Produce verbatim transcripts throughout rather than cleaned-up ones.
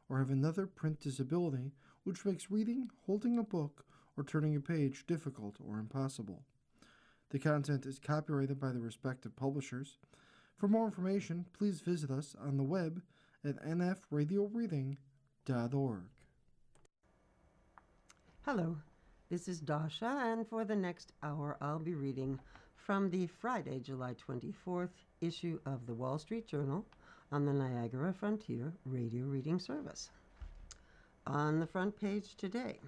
or have another print disability which makes reading, holding a book, or turning a page difficult or impossible. The content is copyrighted by the respective publishers. For more information, please visit us on the web at n f radio reading dot org. Hello, this is Dasha, and for the next hour I'll be reading from the Friday, July twenty-fourth issue of the Wall Street Journal on the Niagara Frontier Radio Reading Service. On the front page today,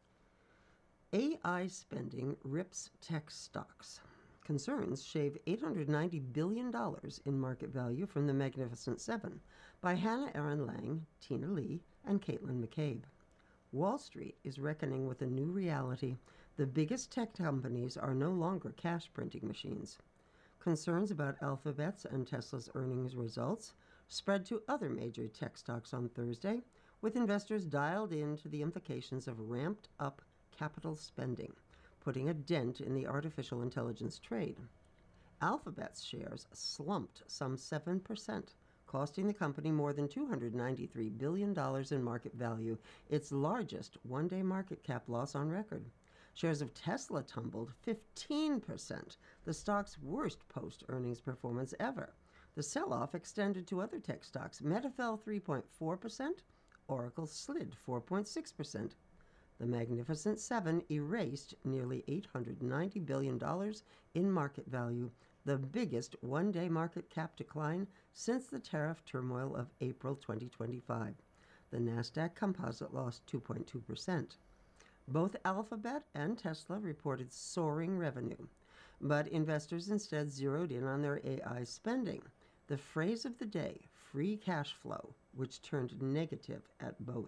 A I spending rips tech stocks. Concerns shave eight hundred ninety billion dollars in market value from the Magnificent Seven by Hannah Aaron Lang, Tina Lee, and Caitlin McCabe. Wall Street is reckoning with a new reality. The biggest tech companies are no longer cash printing machines. Concerns about Alphabet's and Tesla's earnings results spread to other major tech stocks on Thursday, with investors dialed in to the implications of ramped up capital spending, putting a dent in the artificial intelligence trade. Alphabet's shares slumped some seven percent, costing the company more than two hundred ninety-three billion dollars in market value, its largest one-day market cap loss on record. Shares of Tesla tumbled fifteen percent, the stock's worst post-earnings performance ever. The sell-off extended to other tech stocks. Meta fell three point four percent, Oracle slid four point six percent. The Magnificent Seven erased nearly eight hundred ninety billion dollars in market value, the biggest one-day market cap decline since the tariff turmoil of April twenty twenty-five. The Nasdaq Composite lost two point two percent. Both Alphabet and Tesla reported soaring revenue, but investors instead zeroed in on their A I spending. The phrase of the day, free cash flow, which turned negative at both.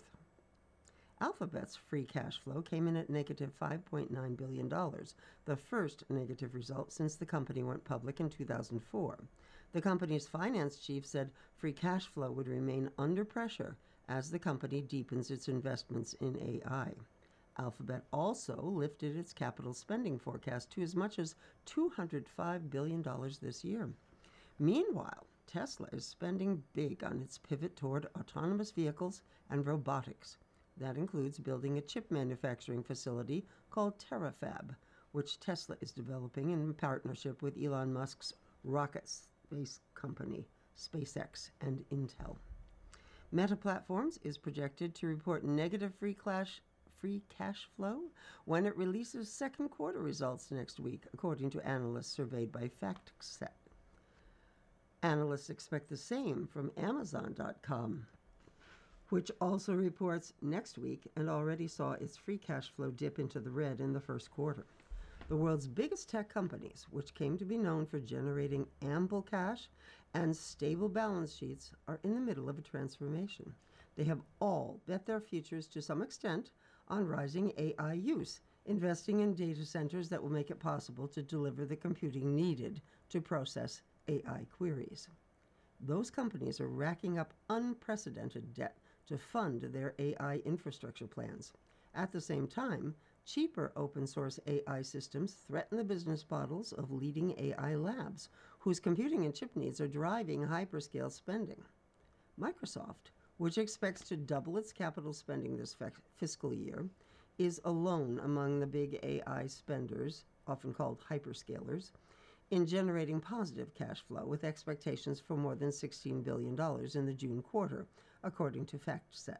Alphabet's free cash flow came in at negative five point nine billion dollars, the first negative result since the company went public in two thousand four. The company's finance chief said free cash flow would remain under pressure as the company deepens its investments in A I. Alphabet also lifted its capital spending forecast to as much as two hundred five billion dollars this year. Meanwhile, Tesla is spending big on its pivot toward autonomous vehicles and robotics. That includes building a chip manufacturing facility called Terafab, which Tesla is developing in partnership with Elon Musk's rocket space company, SpaceX, and Intel. Meta Platforms is projected to report negative free cash, free cash flow when it releases second quarter results next week, according to analysts surveyed by FactSet. Analysts expect the same from Amazon dot com, which also reports next week and already saw its free cash flow dip into the red in the first quarter. The world's biggest tech companies, which came to be known for generating ample cash and stable balance sheets, are in the middle of a transformation. They have all bet their futures to some extent on rising A I use, investing in data centers that will make it possible to deliver the computing needed to process A I queries. Those companies are racking up unprecedented debt to fund their A I infrastructure plans. At the same time, cheaper open-source A I systems threaten the business models of leading A I labs, whose computing and chip needs are driving hyperscale spending. Microsoft, which expects to double its capital spending this f- fiscal year, is alone among the big A I spenders, often called hyperscalers, in generating positive cash flow with expectations for more than sixteen billion dollars in the June quarter, according to FactSet.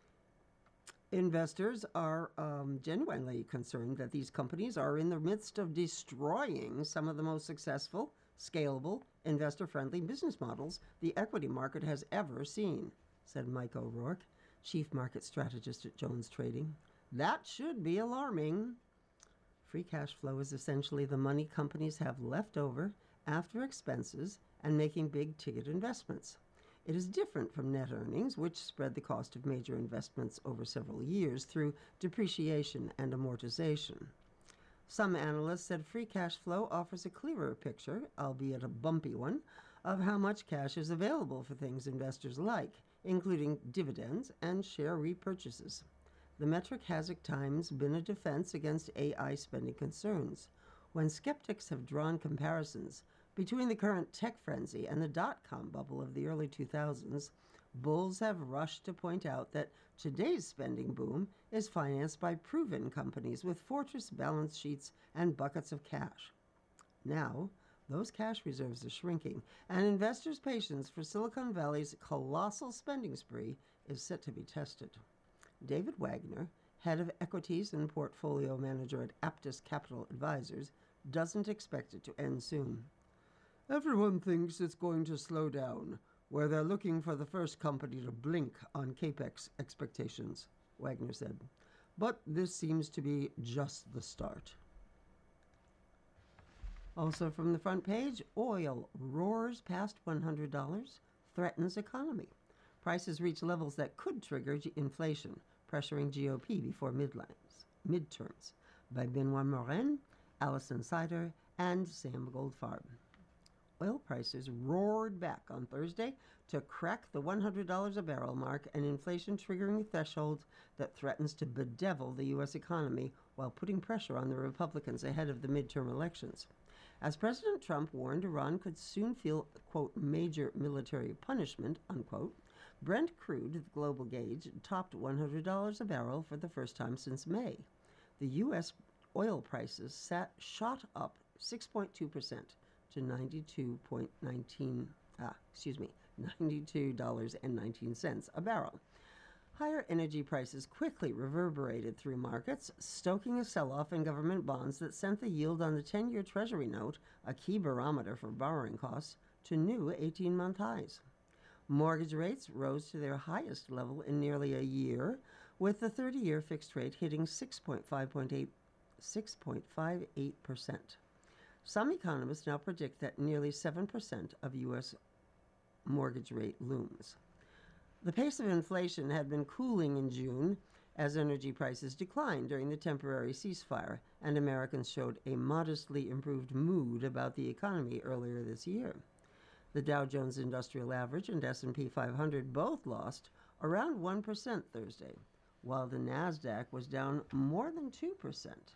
Investors are um, genuinely concerned that these companies are in the midst of destroying some of the most successful, scalable, investor-friendly business models the equity market has ever seen, said Mike O'Rourke, chief market strategist at Jones Trading. That should be alarming. Free cash flow is essentially the money companies have left over after expenses and making big-ticket investments. It is different from net earnings, which spread the cost of major investments over several years through depreciation and amortization. Some analysts said free cash flow offers a clearer picture, albeit a bumpy one, of how much cash is available for things investors like, including dividends and share repurchases. The metric has at times been a defense against A I spending concerns. When skeptics have drawn comparisons between the current tech frenzy and the dot-com bubble of the early two thousands, bulls have rushed to point out that today's spending boom is financed by proven companies with fortress balance sheets and buckets of cash. Now, those cash reserves are shrinking, and investors' patience for Silicon Valley's colossal spending spree is set to be tested. David Wagner, head of equities and portfolio manager at Aptus Capital Advisors, doesn't expect it to end soon. Everyone thinks it's going to slow down, where they're looking for the first company to blink on CAPEX expectations, Wagner said. But this seems to be just the start. Also from the front page, oil roars past one hundred dollars, threatens economy. Prices reach levels that could trigger g- inflation, pressuring G O P before midlines, midterms, by Benoit Morin, Alison Sider, and Sam Goldfarb. Oil prices roared back on Thursday to crack the one hundred dollars a barrel mark, an inflation triggering threshold that threatens to bedevil the U S economy while putting pressure on the Republicans ahead of the midterm elections. As President Trump warned Iran could soon feel, quote, major military punishment, unquote, Brent crude, the global gauge, topped one hundred dollars a barrel for the first time since May. The U S oil prices sat, shot up six point two percent to ninety-two point one nine, ah, excuse me, ninety-two dollars and nineteen cents a barrel. Higher energy prices quickly reverberated through markets, stoking a sell-off in government bonds that sent the yield on the ten-year Treasury note, a key barometer for borrowing costs, to new eighteen-month highs. Mortgage rates rose to their highest level in nearly a year, with the thirty-year fixed rate hitting six point five eight percent. Some economists now predict that nearly seven percent of U S mortgage rate looms. The pace of inflation had been cooling in June as energy prices declined during the temporary ceasefire, and Americans showed a modestly improved mood about the economy earlier this year. The Dow Jones Industrial Average and S and P five hundred both lost around one percent Thursday, while the NASDAQ was down more than two percent.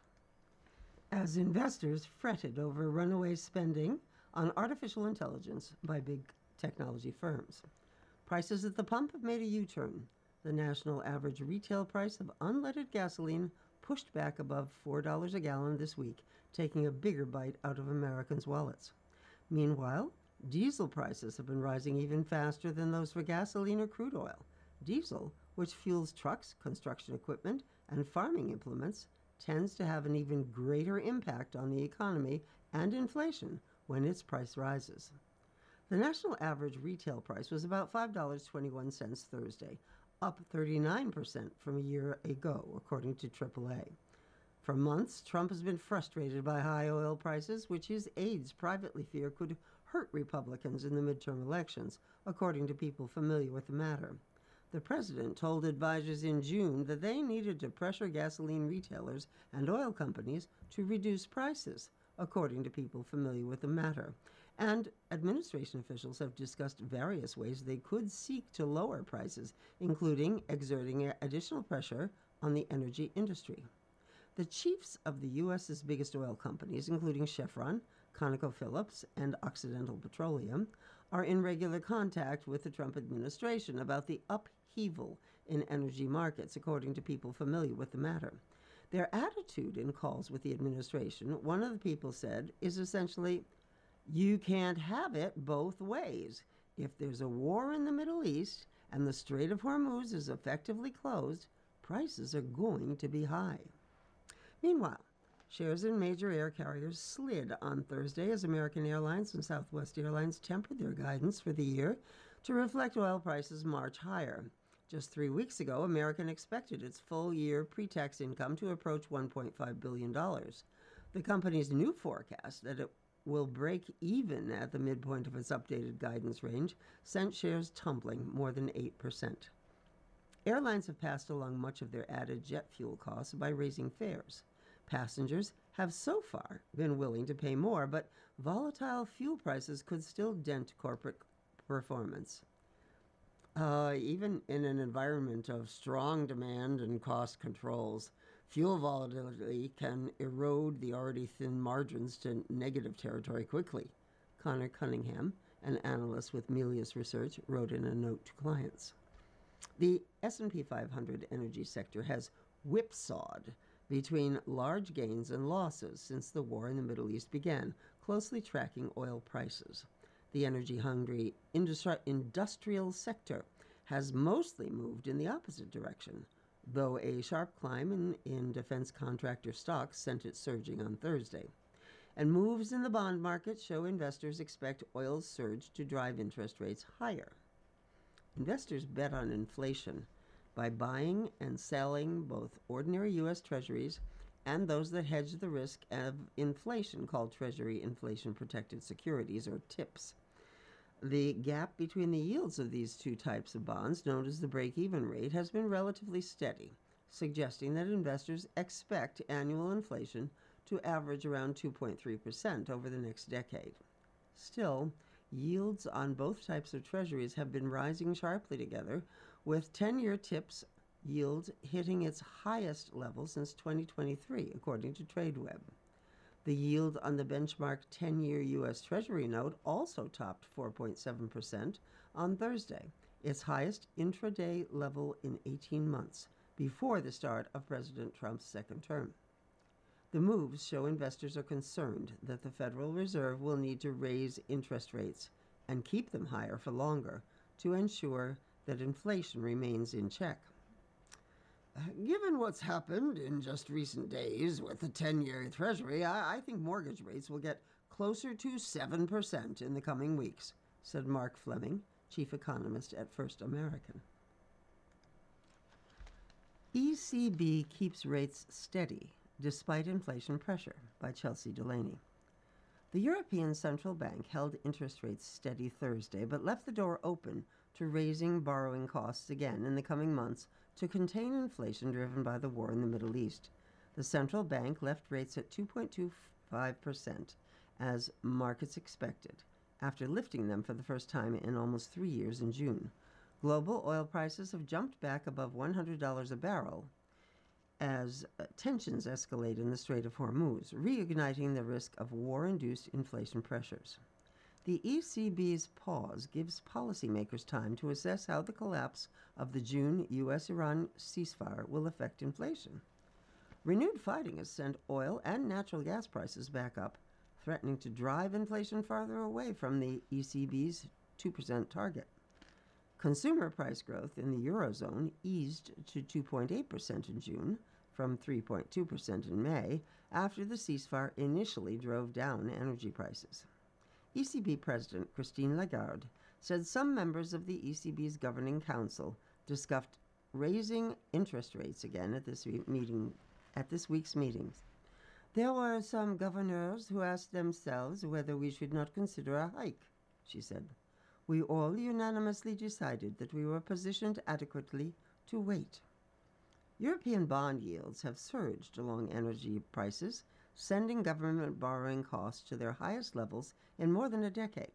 As investors fretted over runaway spending on artificial intelligence by big technology firms. Prices at the pump have made a U-turn. The national average retail price of unleaded gasoline pushed back above four dollars a gallon this week, taking a bigger bite out of Americans' wallets. Meanwhile, diesel prices have been rising even faster than those for gasoline or crude oil. Diesel, which fuels trucks, construction equipment, and farming implements, tends to have an even greater impact on the economy and inflation when its price rises. The national average retail price was about five dollars and twenty-one cents Thursday, up thirty-nine percent from a year ago, according to triple A. For months, Trump has been frustrated by high oil prices, which his aides privately fear could hurt Republicans in the midterm elections, according to people familiar with the matter. The president told advisors in June that they needed to pressure gasoline retailers and oil companies to reduce prices, according to people familiar with the matter. And administration officials have discussed various ways they could seek to lower prices, including exerting additional pressure on the energy industry. The chiefs of the U S's biggest oil companies, including Chevron, ConocoPhillips, and Occidental Petroleum, are in regular contact with the Trump administration about the upheaval in energy markets, according to people familiar with the matter. Their attitude in calls with the administration, one of the people said, is essentially, you can't have it both ways. If there's a war in the Middle East and the Strait of Hormuz is effectively closed, prices are going to be high. Meanwhile, shares in major air carriers slid on Thursday as American Airlines and Southwest Airlines tempered their guidance for the year to reflect oil prices march higher. Just three weeks ago, American expected its full-year pre-tax income to approach one point five billion dollars. The company's new forecast that it will break even at the midpoint of its updated guidance range sent shares tumbling more than eight percent. Airlines have passed along much of their added jet fuel costs by raising fares. Passengers have so far been willing to pay more, but volatile fuel prices could still dent corporate performance. Uh, even in an environment of strong demand and cost controls, fuel volatility can erode the already thin margins to negative territory quickly. Connor Cunningham, an analyst with Melius Research wrote in a note to clients. The S and P five hundred energy sector has whipsawed between large gains and losses since the war in the Middle East began, closely tracking oil prices. The energy-hungry industri- industrial sector has mostly moved in the opposite direction, though a sharp climb in, in defense contractor stocks sent it surging on Thursday. And moves in the bond market show investors expect oil's surge to drive interest rates higher. Investors bet on inflation by buying and selling both ordinary U S Treasuries and those that hedge the risk of inflation, called Treasury Inflation Protected Securities, or TIPS. The gap between the yields of these two types of bonds, known as the break-even rate, has been relatively steady, suggesting that investors expect annual inflation to average around two point three percent over the next decade. Still, yields on both types of treasuries have been rising sharply together, with ten-year TIPS yield hitting its highest level since twenty twenty-three, according to TradeWeb. The yield on the benchmark ten-year U S Treasury note also topped four point seven percent on Thursday, its highest intraday level in eighteen months, before the start of President Trump's second term. The moves show investors are concerned that the Federal Reserve will need to raise interest rates and keep them higher for longer to ensure that inflation remains in check. Given what's happened in just recent days with the ten-year Treasury, I, I think mortgage rates will get closer to seven percent in the coming weeks, said Mark Fleming, chief economist at First American. E C B keeps rates steady despite inflation pressure, by Chelsea Delaney. The European Central Bank held interest rates steady Thursday, but left the door open to raising borrowing costs again in the coming months to contain inflation driven by the war in the Middle East. The central bank left rates at two point two five percent, as markets expected, after lifting them for the first time in almost three years in June. Global oil prices have jumped back above one hundred dollars a barrel as uh, tensions escalate in the Strait of Hormuz, reigniting the risk of war-induced inflation pressures. The E C B's pause gives policymakers time to assess how the collapse of the June U S Iran ceasefire will affect inflation. Renewed fighting has sent oil and natural gas prices back up, threatening to drive inflation farther away from the E C B's two percent target. Consumer price growth in the Eurozone eased to two point eight percent in June, from three point two percent in May, after the ceasefire initially drove down energy prices. E C B President Christine Lagarde said some members of the E C B's Governing Council discussed raising interest rates again at this meeting, at this week's meetings. There were some governors who asked themselves whether we should not consider a hike, she said. We all unanimously decided that we were positioned adequately to wait. European bond yields have surged along energy prices, sending government borrowing costs to their highest levels in more than a decade.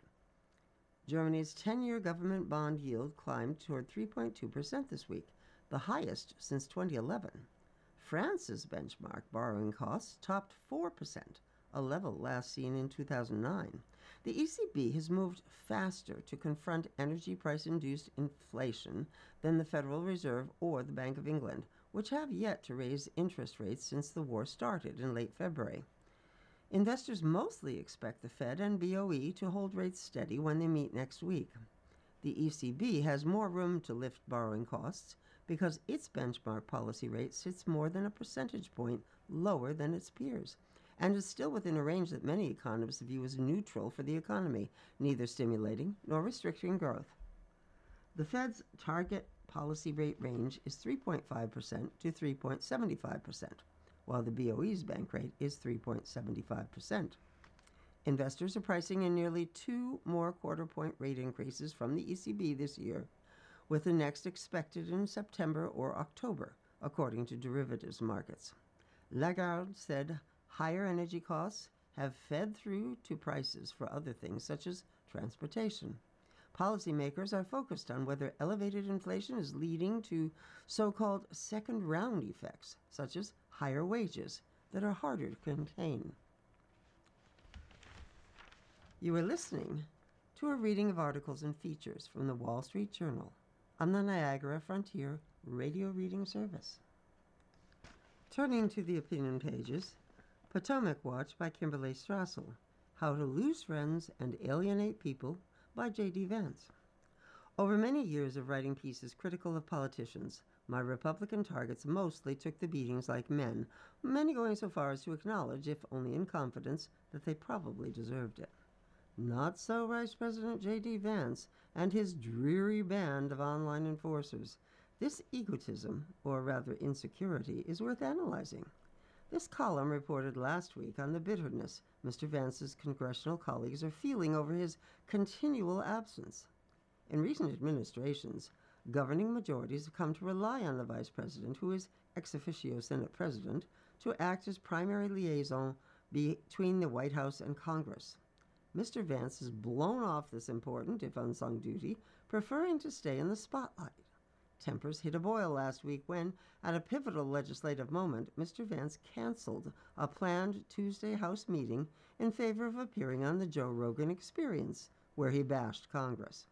Germany's ten-year government bond yield climbed toward three point two percent this week, the highest since twenty eleven. France's benchmark borrowing costs topped four percent, a level last seen in two thousand nine. The E C B has moved faster to confront energy price-induced inflation than the Federal Reserve or the Bank of England, which have yet to raise interest rates since the war started in late February. Investors mostly expect the Fed and B O E to hold rates steady when they meet next week. The E C B has more room to lift borrowing costs because its benchmark policy rate sits more than a percentage point lower than its peers, and is still within a range that many economists view as neutral for the economy, neither stimulating nor restricting growth. The Fed's target policy rate range is three point five percent to three point seven five percent, while the B O E's bank rate is three point seven five percent. Investors are pricing in nearly two more quarter-point rate increases from the E C B this year, with the next expected in September or October, according to derivatives markets. Lagarde said higher energy costs have fed through to prices for other things such as transportation. Policymakers are focused on whether elevated inflation is leading to so-called second-round effects, such as higher wages, that are harder to contain. You are listening to to a reading of articles and features from the Wall Street Journal on the Niagara Frontier Radio Reading Service. Turning to the opinion pages, Potomac Watch by Kimberly Strassel, How to Lose Friends and Alienate People by J D Vance. Over many years of writing pieces critical of politicians, my Republican targets mostly took the beatings like men, many going so far as to acknowledge, if only in confidence, that they probably deserved it. Not so Vice President J D Vance and his dreary band of online enforcers. This egotism, or rather insecurity, is worth analyzing. This column reported last week on the bitterness Mister Vance's congressional colleagues are feeling over his continual absence. In recent administrations, governing majorities have come to rely on the Vice President, who is ex officio Senate President, to act as primary liaison between the White House and Congress. Mister Vance has blown off this important, if unsung, duty, preferring to stay in the spotlight. Tempers hit a boil last week when, at a pivotal legislative moment, Mister Vance canceled a planned Tuesday House meeting in favor of appearing on the Joe Rogan Experience, where he bashed Congress.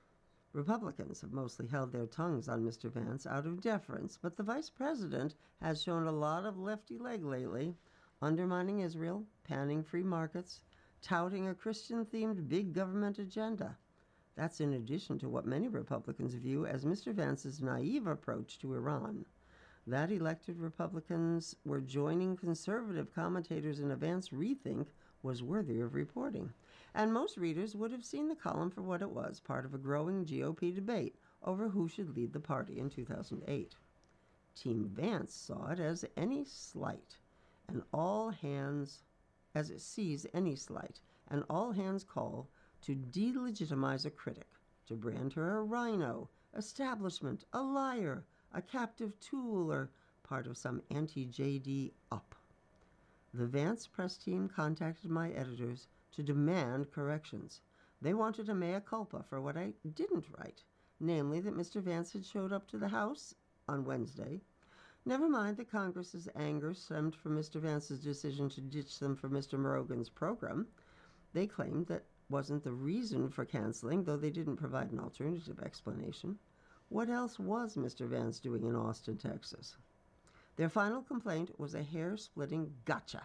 Republicans have mostly held their tongues on Mister Vance out of deference, but the Vice President has shown a lot of lefty leg lately, undermining Israel, panning free markets, touting a Christian-themed big government agenda. That's in addition to what many Republicans view as Mister Vance's naive approach to Iran. That elected Republicans were joining conservative commentators in a Vance rethink was worthy of reporting. And most readers would have seen the column for what it was, part of a growing G O P debate over who should lead the party in two thousand eight. Team Vance saw it as any slight, and all hands, as it sees any slight, and all hands call to delegitimize a critic, to brand her a rhino, establishment, a liar, a captive tool, or part of some anti-J D up. The Vance press team contacted my editors to demand corrections. They wanted a mea culpa for what I didn't write, namely that Mister Vance had showed up to the House on Wednesday. Never mind that Congress's anger stemmed from Mister Vance's decision to ditch them for Mister Morogan's program. They claimed that wasn't the reason for canceling, though they didn't provide an alternative explanation. What else was Mister Vance doing in Austin, Texas? Their final complaint was a hair-splitting gotcha.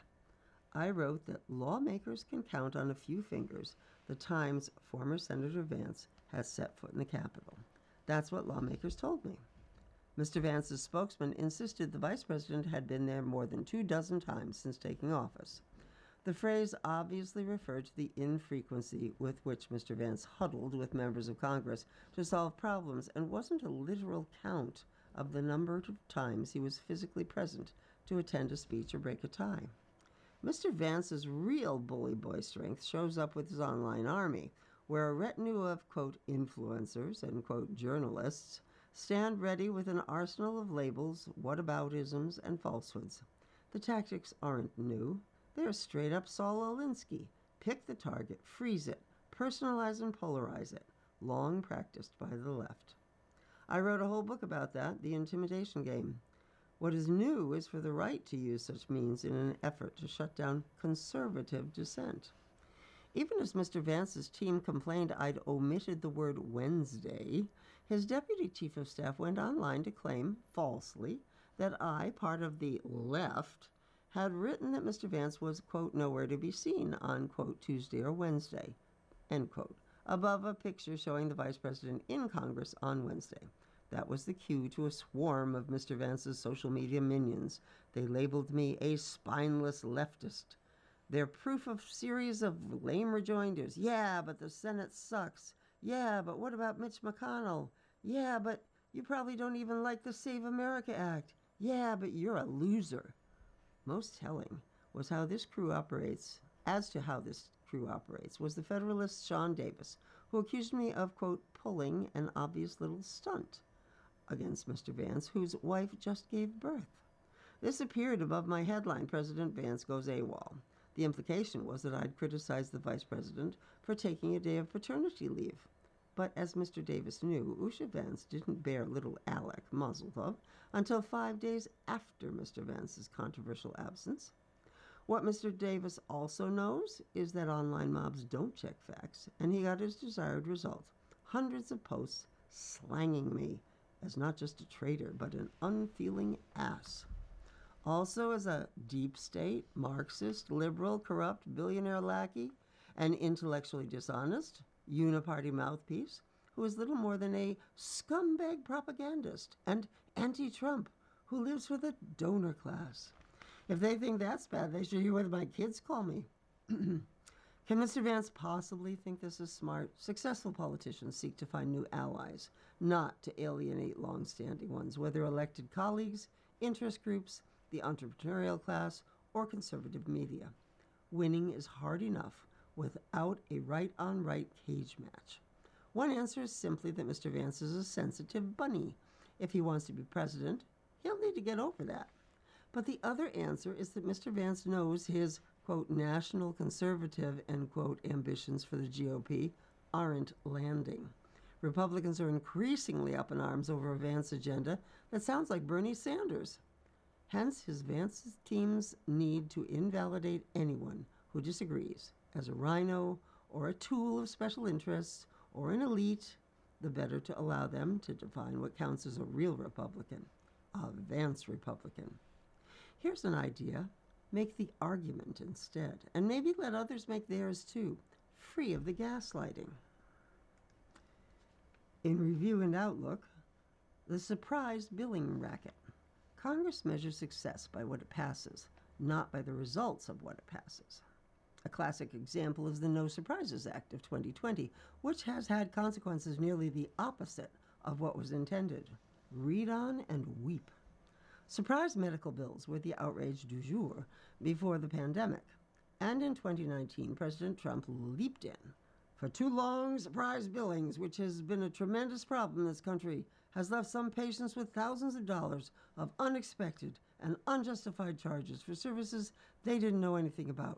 I wrote that lawmakers can count on a few fingers the times former Senator Vance has set foot in the Capitol. That's what lawmakers told me. Mister Vance's spokesman insisted the Vice President had been there more than two dozen times since taking office. The phrase obviously referred to the infrequency with which Mister Vance huddled with members of Congress to solve problems and wasn't a literal count of the number of times he was physically present to attend a speech or break a tie. Mister Vance's real bully boy strength shows up with his online army, where a retinue of, quote, influencers and, quote, journalists stand ready with an arsenal of labels, whataboutisms, and falsehoods. The tactics aren't new. They're straight up Saul Alinsky. Pick the target, freeze it, personalize and polarize it, long practiced by the left. I wrote a whole book about that, The Intimidation Game. What is new is for the right to use such means in an effort to shut down conservative dissent. Even as Mister Vance's team complained I'd omitted the word Wednesday, his deputy chief of staff went online to claim, falsely, that I, part of the left, had written that Mister Vance was, quote, nowhere to be seen on, quote, Tuesday or Wednesday, end quote, above a picture showing the Vice President in Congress on Wednesday. That was the cue to a swarm of Mister Vance's social media minions. They labeled me a spineless leftist. Their proof of series of lame rejoinders. Yeah, but the Senate sucks. Yeah, but what about Mitch McConnell? Yeah, but you probably don't even like the Save America Act. Yeah, but you're a loser. Most telling was how this crew operates, as to how this crew operates, was the Federalist Sean Davis, who accused me of, quote, pulling an obvious little stunt against Mister Vance, whose wife just gave birth. This appeared above my headline, President Vance Goes AWOL. The implication was that I'd criticized the Vice President for taking a day of paternity leave. But as Mister Davis knew, Usha Vance didn't bear little Alec, mazel tov, until five days after Mister Vance's controversial absence. What Mister Davis also knows is that online mobs don't check facts, and he got his desired result. Hundreds of posts slanging me as not just a traitor, but an unfeeling ass. Also as a deep state, Marxist, liberal, corrupt, billionaire lackey, and intellectually dishonest, uniparty mouthpiece, who is little more than a scumbag propagandist and anti-Trump who lives for the donor class. If they think that's bad, they should hear what my kids call me. Can Mister Vance possibly think this is smart? Successful politicians seek to find new allies, not to alienate long-standing ones, whether elected colleagues, interest groups, the entrepreneurial class, or conservative media. Winning is hard enough without a right-on-right cage match. One answer is simply that Mister Vance is a sensitive bunny. If he wants to be president, he'll need to get over that. But the other answer is that Mister Vance knows his, quote, national conservative, end quote, ambitions for the G O P aren't landing. Republicans are increasingly up in arms over a Vance agenda that sounds like Bernie Sanders. Hence, his Vance teams need to invalidate anyone who disagrees as a rhino or a tool of special interests or an elite, the better to allow them to define what counts as a real Republican, a Vance Republican. Here's an idea. Make the argument instead, and maybe let others make theirs too, free of the gaslighting. In Review and Outlook, the surprise billing racket. Congress measures success by what it passes, not by the results of what it passes. A classic example is the No Surprises Act of twenty twenty, which has had consequences nearly the opposite of what was intended. Read on and weep. Surprise medical bills were the outrage du jour before the pandemic. And in twenty nineteen, President Trump leaped in. For too long, surprise billings, which has been a tremendous problem in this country, has left some patients with thousands of dollars of unexpected and unjustified charges for services they didn't know anything about.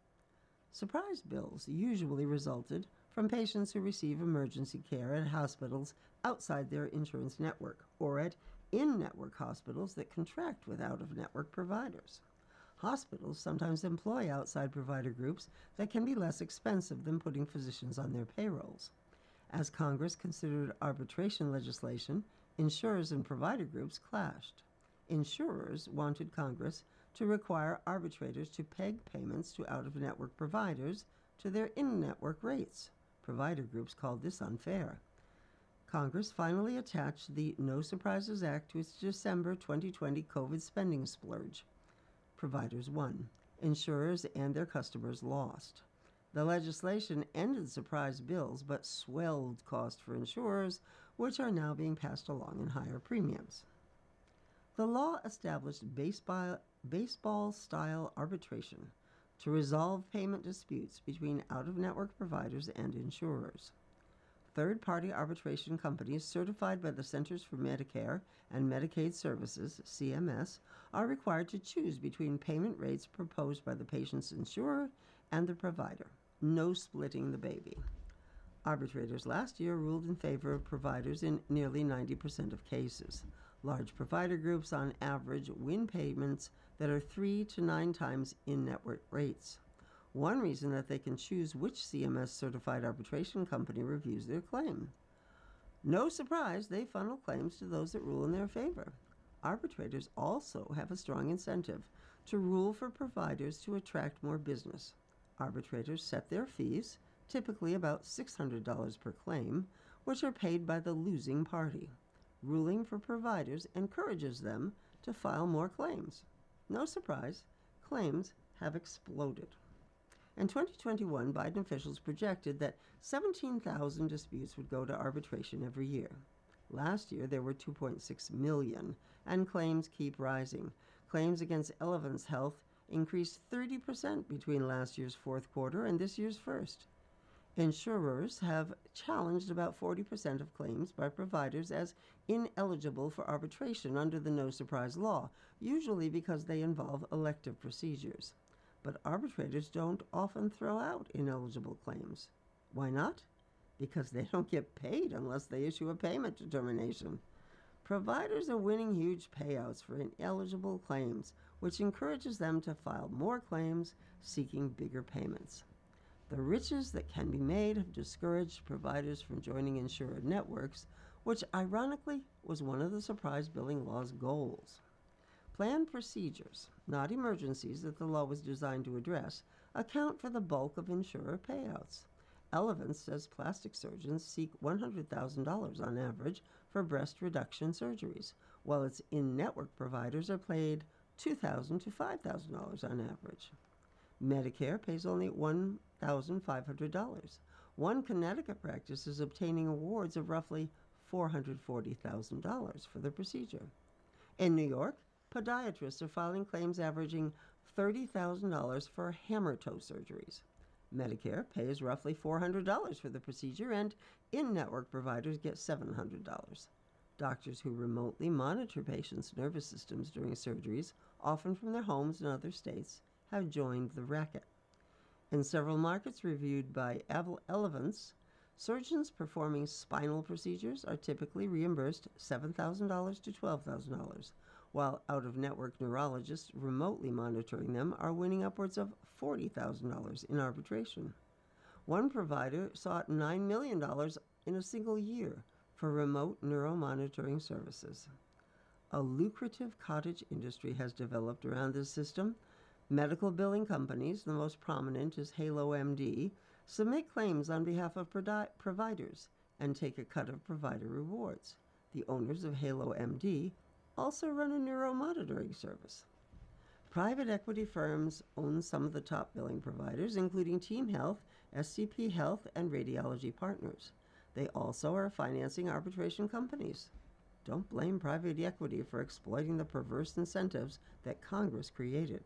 Surprise bills usually resulted from patients who receive emergency care at hospitals outside their insurance network or at in-network hospitals that contract with out-of-network providers. Hospitals sometimes employ outside provider groups that can be less expensive than putting physicians on their payrolls. As Congress considered arbitration legislation, insurers and provider groups clashed. Insurers wanted Congress to require arbitrators to peg payments to out-of-network providers to their in-network rates. Provider groups called this unfair. Congress finally attached the No Surprises Act to its December twenty twenty COVID spending splurge. Providers won. Insurers and their customers lost. The legislation ended surprise bills but swelled costs for insurers, which are now being passed along in higher premiums. The law established baseball, baseball-style arbitration to resolve payment disputes between out-of-network providers and insurers. Third-party arbitration companies certified by the Centers for Medicare and Medicaid Services, C M S, are required to choose between payment rates proposed by the patient's insurer and the provider. No splitting the baby. Arbitrators last year ruled in favor of providers in nearly ninety percent of cases. Large provider groups, on average, win payments that are three to nine times in-network rates. One reason that they can choose which C M S-certified arbitration company reviews their claim. No surprise, they funnel claims to those that rule in their favor. Arbitrators also have a strong incentive to rule for providers to attract more business. Arbitrators set their fees, typically about six hundred dollars per claim, which are paid by the losing party. Ruling for providers encourages them to file more claims. No surprise, claims have exploded. In twenty twenty-one, Biden officials projected that seventeen thousand disputes would go to arbitration every year. Last year, there were two point six million, and claims keep rising. Claims against Elevance Health increased thirty percent between last year's fourth quarter and this year's first. Insurers have challenged about forty percent of claims by providers as ineligible for arbitration under the No Surprise law, usually because they involve elective procedures. But arbitrators don't often throw out ineligible claims. Why not? Because they don't get paid unless they issue a payment determination. providers are winning huge payouts for ineligible claims, which encourages them to file more claims seeking bigger payments. The riches that can be made have discouraged providers from joining insurer networks, which ironically was one of the surprise billing law's goals. Planned procedures, not emergencies that the law was designed to address, account for the bulk of insurer payouts. Elevance says plastic surgeons seek one hundred thousand dollars on average for breast reduction surgeries, while its in-network providers are paid two thousand dollars to five thousand dollars on average. Medicare pays only one thousand five hundred dollars. One Connecticut practice is obtaining awards of roughly four hundred forty thousand dollars for the procedure. In New York, podiatrists are filing claims averaging thirty thousand dollars for hammer toe surgeries. Medicare pays roughly four hundred dollars for the procedure, and in-network providers get seven hundred dollars. Doctors who remotely monitor patients' nervous systems during surgeries, often from their homes in other states, have joined the racket. In several markets reviewed by Elevance, surgeons performing spinal procedures are typically reimbursed seven thousand dollars to twelve thousand dollars, while out-of-network neurologists remotely monitoring them are winning upwards of forty thousand dollars in arbitration. One provider sought nine million dollars in a single year for remote neuromonitoring services. A lucrative cottage industry has developed around this system. Medical billing companies, the most prominent is Halo M D, submit claims on behalf of provi- providers and take a cut of provider rewards. The owners of Halo M D also run a neuromonitoring service. Private equity firms own some of the top billing providers, including Team Health, S C P Health, and Radiology Partners. They also are financing arbitration companies. Don't blame private equity for exploiting the perverse incentives that Congress created.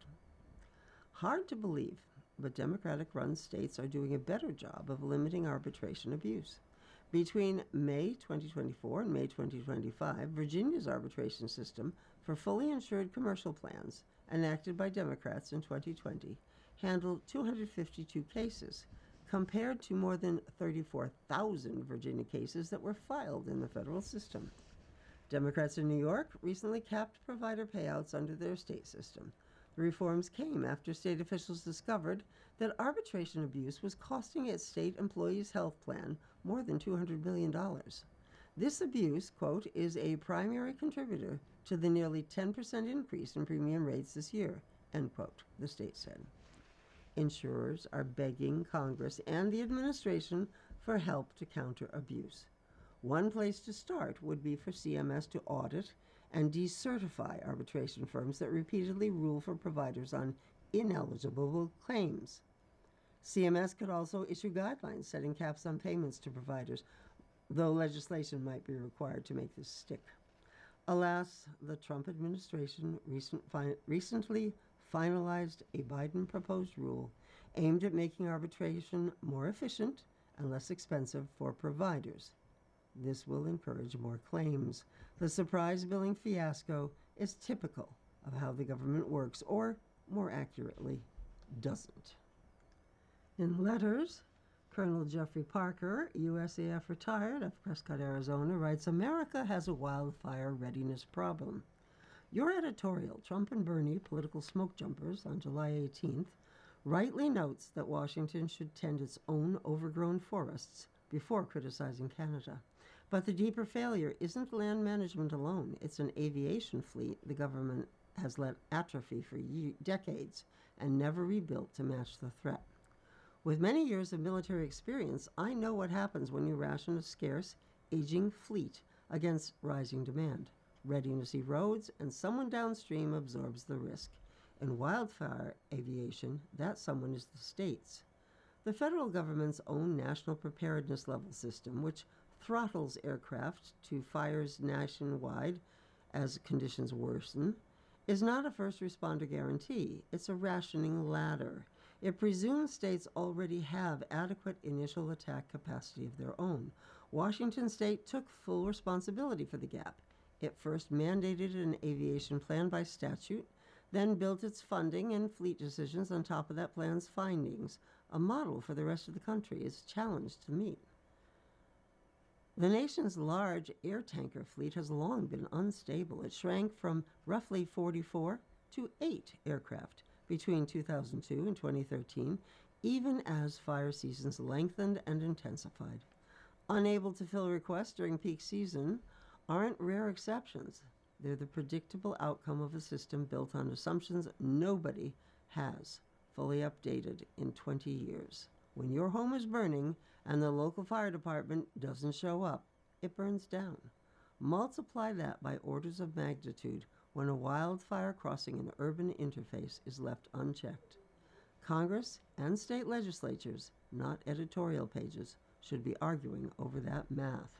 Hard to believe, but Democratic-run states are doing a better job of limiting arbitration abuse. Between May twenty twenty-four and May twenty twenty-five, Virginia's arbitration system for fully insured commercial plans, enacted by Democrats in twenty twenty, handled two hundred fifty-two cases, compared to more than thirty-four thousand Virginia cases that were filed in the federal system. Democrats in New York recently capped provider payouts under their state system. The reforms came after state officials discovered that arbitration abuse was costing its state employees' health plan more than two hundred million dollars. This abuse, quote, is a primary contributor to the nearly ten percent increase in premium rates this year, end quote, the state said. Insurers are begging Congress and the administration for help to counter abuse. One place to start would be for C M S to audit and decertify arbitration firms that repeatedly rule for providers on ineligible claims. C M S could also issue guidelines setting caps on payments to providers, though legislation might be required to make this stick. Alas, the Trump administration recent fi- recently finalized a Biden-proposed rule aimed at making arbitration more efficient and less expensive for providers. This will encourage more claims. The surprise billing fiasco is typical of how the government works, or, more accurately, doesn't. In letters, Colonel Jeffrey Parker, U S A F retired of Prescott, Arizona, writes, America has a wildfire readiness problem. Your editorial, Trump and Bernie, Political Smoke Jumpers, on July eighteenth, rightly notes that Washington should tend its own overgrown forests before criticizing Canada. But the deeper failure isn't land management alone. It's an aviation fleet the government has let atrophy for ye- decades and never rebuilt to match the threat. With many years of military experience, I know what happens when you ration a scarce, aging fleet against rising demand. Readiness erodes, and someone downstream absorbs the risk. In wildfire aviation, that someone is the states. The federal government's own national preparedness level system, which throttles aircraft to fires nationwide as conditions worsen, is not a first responder guarantee. It's a rationing ladder. It presumes states already have adequate initial attack capacity of their own. Washington state took full responsibility for the gap. It first mandated an aviation plan by statute, then built its funding and fleet decisions on top of that plan's findings. A model for the rest of the country is challenged to meet. The nation's large air tanker fleet has long been unstable. It shrank from roughly forty-four to eight aircraft between two thousand two and twenty thirteen, even as fire seasons lengthened and intensified. Unable to fill requests during peak season aren't rare exceptions. They're the predictable outcome of a system built on assumptions nobody has fully updated in twenty years. When your home is burning and the local fire department doesn't show up, it burns down. Multiply that by orders of magnitude when a wildfire crossing an urban interface is left unchecked. Congress and state legislatures, not editorial pages, should be arguing over that math.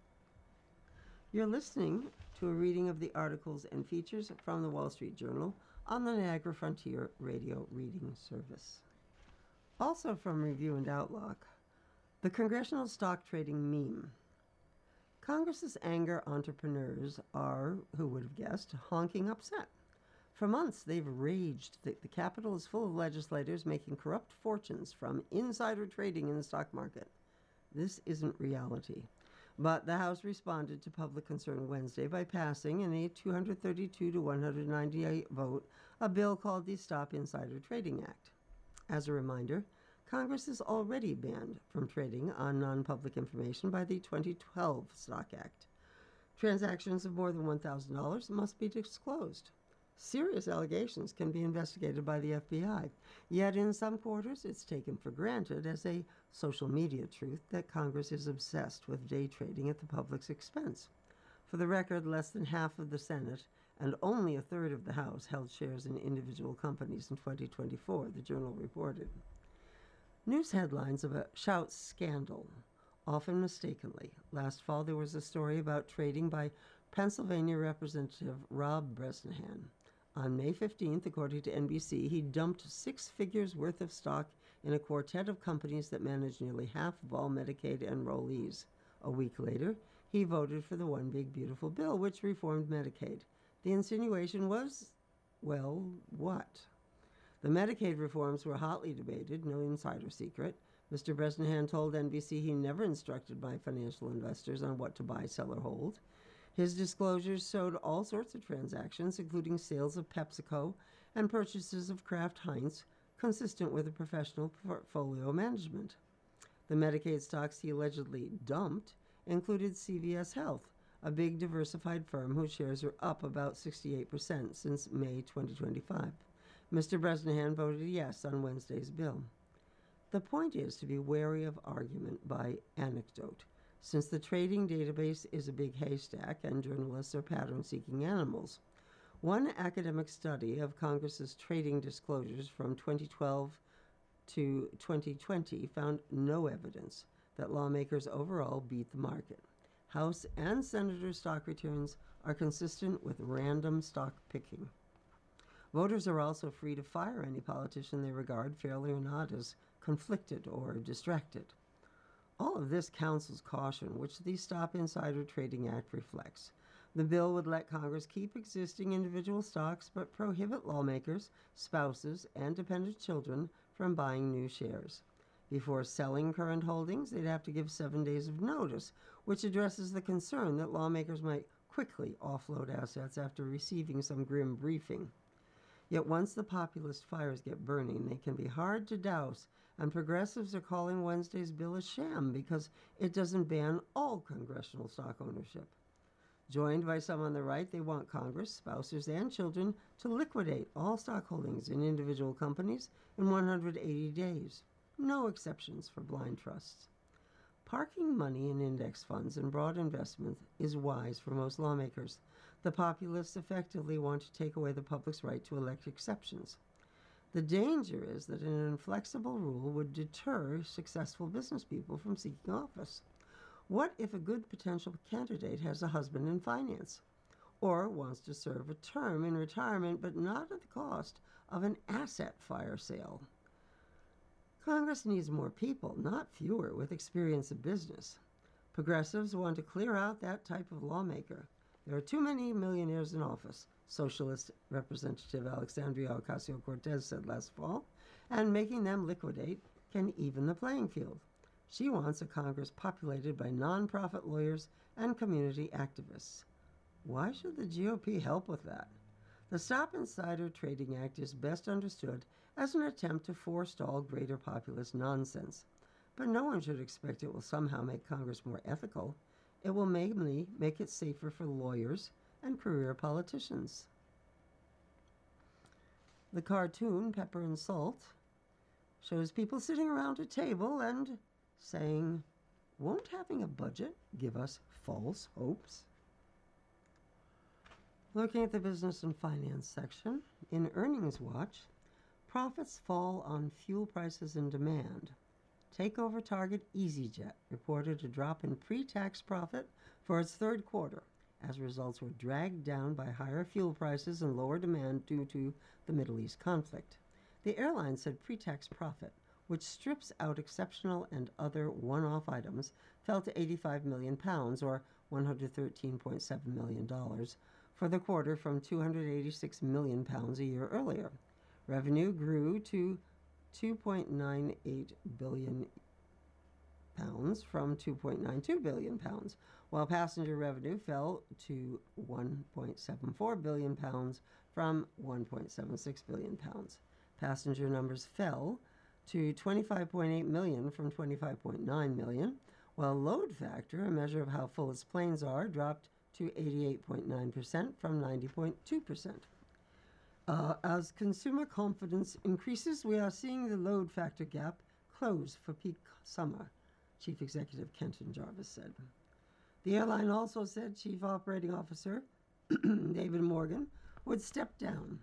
You're listening to a reading of the articles and features from the Wall Street Journal on the Niagara Frontier Radio Reading Service. Also from Review and Outlook, the Congressional Stock Trading Meme. Congress's anger entrepreneurs are, who would have guessed, honking upset. For months, they've raged that the Capitol is full of legislators making corrupt fortunes from insider trading in the stock market. This isn't reality. But the House responded to public concern Wednesday by passing, in a two hundred thirty-two to one hundred ninety-eight vote, a bill called the Stop Insider Trading Act. As a reminder, Congress is already banned from trading on non-public information by the twenty twelve Stock Act. Transactions of more than one thousand dollars must be disclosed. Serious allegations can be investigated by the F B I, yet in some quarters it's taken for granted as a social media truth that Congress is obsessed with day trading at the public's expense. For the record, less than half of the Senate and only a third of the House held shares in individual companies in twenty twenty-four, the Journal reported. News headlines about Shout's scandal, often mistakenly. Last fall there was a story about trading by Pennsylvania Representative Rob Bresnahan. On May fifteenth, according to N B C, he dumped six figures worth of stock in a quartet of companies that manage nearly half of all Medicaid enrollees. A week later, he voted for the One Big Beautiful Bill, which reformed Medicaid. The insinuation was, well, what? The Medicaid reforms were hotly debated, no insider secret. Mister Bresnahan told N B C he never instructed my financial investors on what to buy, sell, or hold. His disclosures showed all sorts of transactions, including sales of PepsiCo and purchases of Kraft Heinz, consistent with a professional portfolio management. The Medicaid stocks he allegedly dumped included C V S Health, a big diversified firm whose shares are up about sixty-eight percent since May twenty twenty-five. Mister Bresnahan voted yes on Wednesday's bill. The point is to be wary of argument by anecdote, since the trading database is a big haystack and journalists are pattern-seeking animals. One academic study of Congress's trading disclosures from twenty twelve to twenty twenty found no evidence that lawmakers overall beat the market. House and Senator stock returns are consistent with random stock picking. Voters are also free to fire any politician they regard, fairly or not, as conflicted or distracted. All of this counsels caution, which the Stop Insider Trading Act reflects. The bill would let Congress keep existing individual stocks but prohibit lawmakers, spouses, and dependent children from buying new shares. Before selling current holdings, they'd have to give seven days of notice, which addresses the concern that lawmakers might quickly offload assets after receiving some grim briefing. Yet once the populist fires get burning, they can be hard to douse, and progressives are calling Wednesday's bill a sham because it doesn't ban all congressional stock ownership. Joined by some on the right, they want Congress, spouses, and children to liquidate all stock holdings in individual companies in one hundred eighty days. No exceptions for blind trusts. Parking money in index funds and broad investment is wise for most lawmakers. The populists effectively want to take away the public's right to elect exceptions. The danger is that an inflexible rule would deter successful business people from seeking office. What if a good potential candidate has a husband in finance, or wants to serve a term in retirement but not at the cost of an asset fire sale? Congress needs more people, not fewer, with experience in business. Progressives want to clear out that type of lawmaker. There are too many millionaires in office, Socialist Representative Alexandria Ocasio-Cortez said last fall, and making them liquidate can even the playing field. She wants a Congress populated by nonprofit lawyers and community activists. Why should the G O P help with that? The Stop Insider Trading Act is best understood as an attempt to forestall greater populist nonsense. But no one should expect it will somehow make Congress more ethical. It will mainly make it safer for lawyers and career politicians. The cartoon, Pepper and Salt, shows people sitting around a table and saying, "Won't having a budget give us false hopes?" Looking at the business and finance section, in Earnings Watch, profits fall on fuel prices and demand. Takeover target EasyJet reported a drop in pre-tax profit for its third quarter, as results were dragged down by higher fuel prices and lower demand due to the Middle East conflict. The airline said pre-tax profit, which strips out exceptional and other one-off items, fell to eighty-five million pounds, or one hundred thirteen point seven million dollars, for the quarter from two hundred eighty-six million pounds a year earlier. Revenue grew to two point nine eight billion pounds from two point nine two billion pounds, while passenger revenue fell to one point seven four billion pounds from one point seven six billion pounds. Passenger numbers fell to twenty-five point eight million from twenty-five point nine million, while load factor, a measure of how full its planes are, dropped to eighty-eight point nine percent from ninety point two percent. Uh, as consumer confidence increases, we are seeing the load factor gap close for peak summer, Chief Executive Kenton Jarvis said. The airline also said Chief Operating Officer David Morgan would step down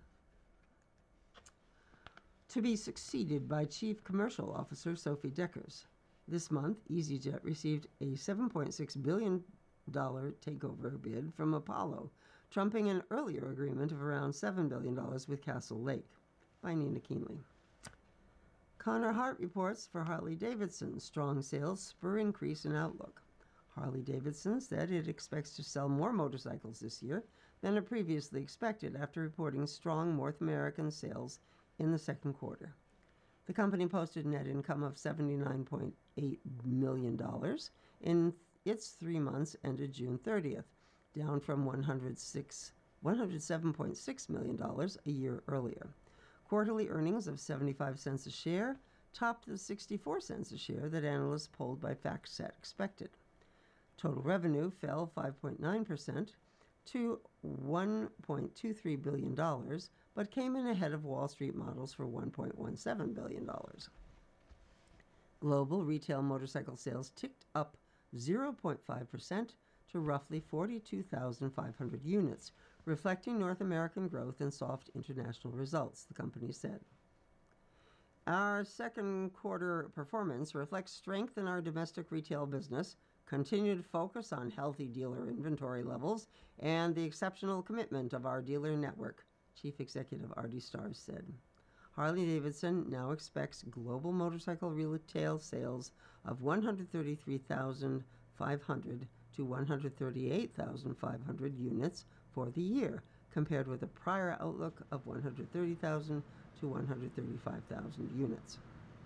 to be succeeded by Chief Commercial Officer Sophie Dekkers. This month, EasyJet received a seven point six billion dollars takeover bid from Apollo, trumping an earlier agreement of around seven billion dollars with Castle Lake. By Nina Keenly. Connor Hart reports for Harley-Davidson, strong sales spur increase in outlook. Harley-Davidson said it expects to sell more motorcycles this year than it previously expected after reporting strong North American sales in the second quarter. The company posted net income of seventy-nine point eight million dollars in its three months ended June thirtieth, down from one hundred seven point six million dollars a year earlier. Quarterly earnings of seventy-five cents a share topped the sixty-four cents a share that analysts polled by FactSet expected. Total revenue fell five point nine percent to one point two three billion dollars, but came in ahead of Wall Street models for one point one seven billion dollars. Global retail motorcycle sales ticked up zero point five percent to roughly forty-two thousand five hundred units, reflecting North American growth and soft international results, the company said. Our second quarter performance reflects strength in our domestic retail business, continued focus on healthy dealer inventory levels, and the exceptional commitment of our dealer network, Chief Executive Artie Starrs said. Harley-Davidson now expects global motorcycle retail sales of one hundred thirty-three thousand five hundred to one hundred thirty-eight thousand five hundred units for the year, compared with a prior outlook of one hundred thirty thousand to one hundred thirty-five thousand units.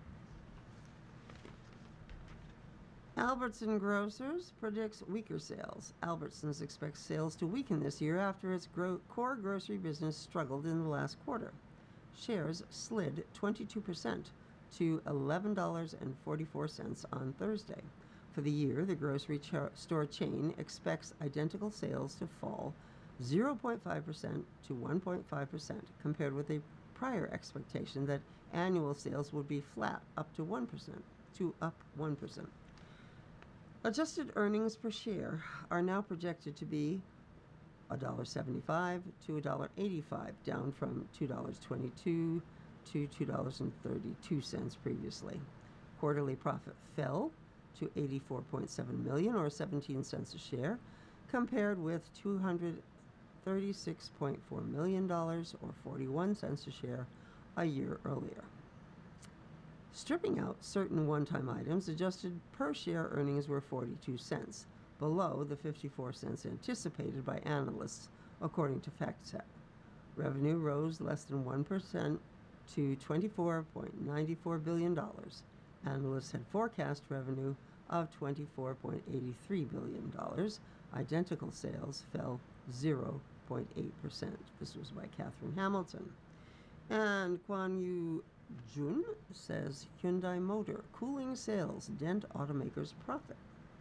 Albertson Grocers predicts weaker sales. Albertsons expects sales to weaken this year after its gro- core grocery business struggled in the last quarter. Shares slid twenty-two percent to eleven dollars and forty-four cents on Thursday. For the year, the grocery ch- store chain expects identical sales to fall zero point five percent to one point five percent, compared with a prior expectation that annual sales would be flat up to one percent to up one percent. Adjusted earnings per share are now projected to be one dollar and seventy-five cents to one dollar and eighty-five cents, down from two dollars and twenty-two cents to two dollars and thirty-two cents previously. Quarterly profit fell to eighty-four point seven million dollars or seventeen cents a share, compared with two hundred thirty-six point four million dollars or forty-one cents a share a year earlier. Stripping out certain one-time items, adjusted per-share earnings were forty-two cents, below the fifty-four cents anticipated by analysts, according to FactSet. Revenue rose less than one percent to twenty-four point nine four billion dollars. Analysts had forecast revenue of twenty-four point eight three billion dollars. Identical sales fell zero point eight percent. This was by Catherine Hamilton. And Kwan Yu Jun says Hyundai Motor cooling sales dent automaker's profit.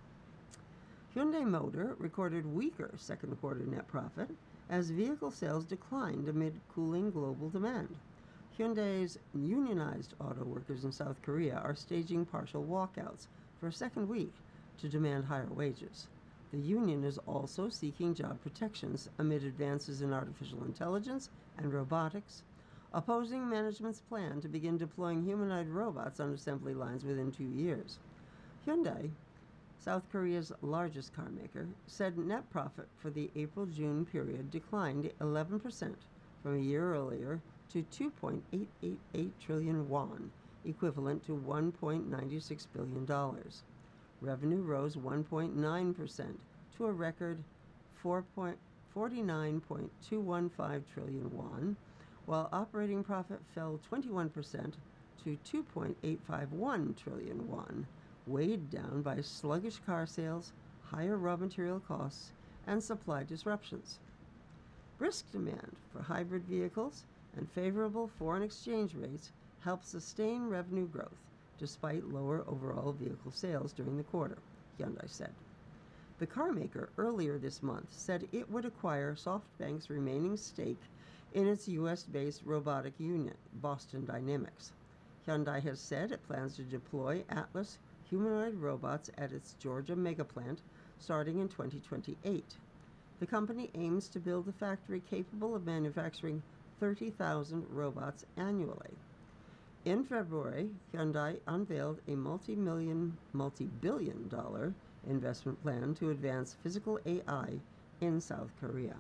Hyundai Motor recorded weaker second quarter net profit as vehicle sales declined amid cooling global demand. Hyundai's unionized auto workers in South Korea are staging partial walkouts for a second week to demand higher wages. The union is also seeking job protections amid advances in artificial intelligence and robotics, opposing management's plan to begin deploying humanoid robots on assembly lines within two years. Hyundai, South Korea's largest car maker, said net profit for the April-June period declined eleven percent from a year earlier to two point eight eight eight trillion won, equivalent to one point nine six billion dollars. Revenue rose one point nine percent to a record forty-nine point two one five trillion won, while operating profit fell twenty-one percent to two point eight five one trillion won, weighed down by sluggish car sales, higher raw material costs, and supply disruptions. Brisk demand for hybrid vehicles and favorable foreign exchange rates helped sustain revenue growth despite lower overall vehicle sales during the quarter, Hyundai said. The car maker earlier this month said it would acquire SoftBank's remaining stake in its U S-based robotic unit, Boston Dynamics. Hyundai has said it plans to deploy Atlas humanoid robots at its Georgia megaplant starting in twenty twenty-eight. The company aims to build a factory capable of manufacturing thirty thousand robots annually. In February, Hyundai unveiled a multi-million, multi-billion dollar investment plan to advance physical A I in South Korea.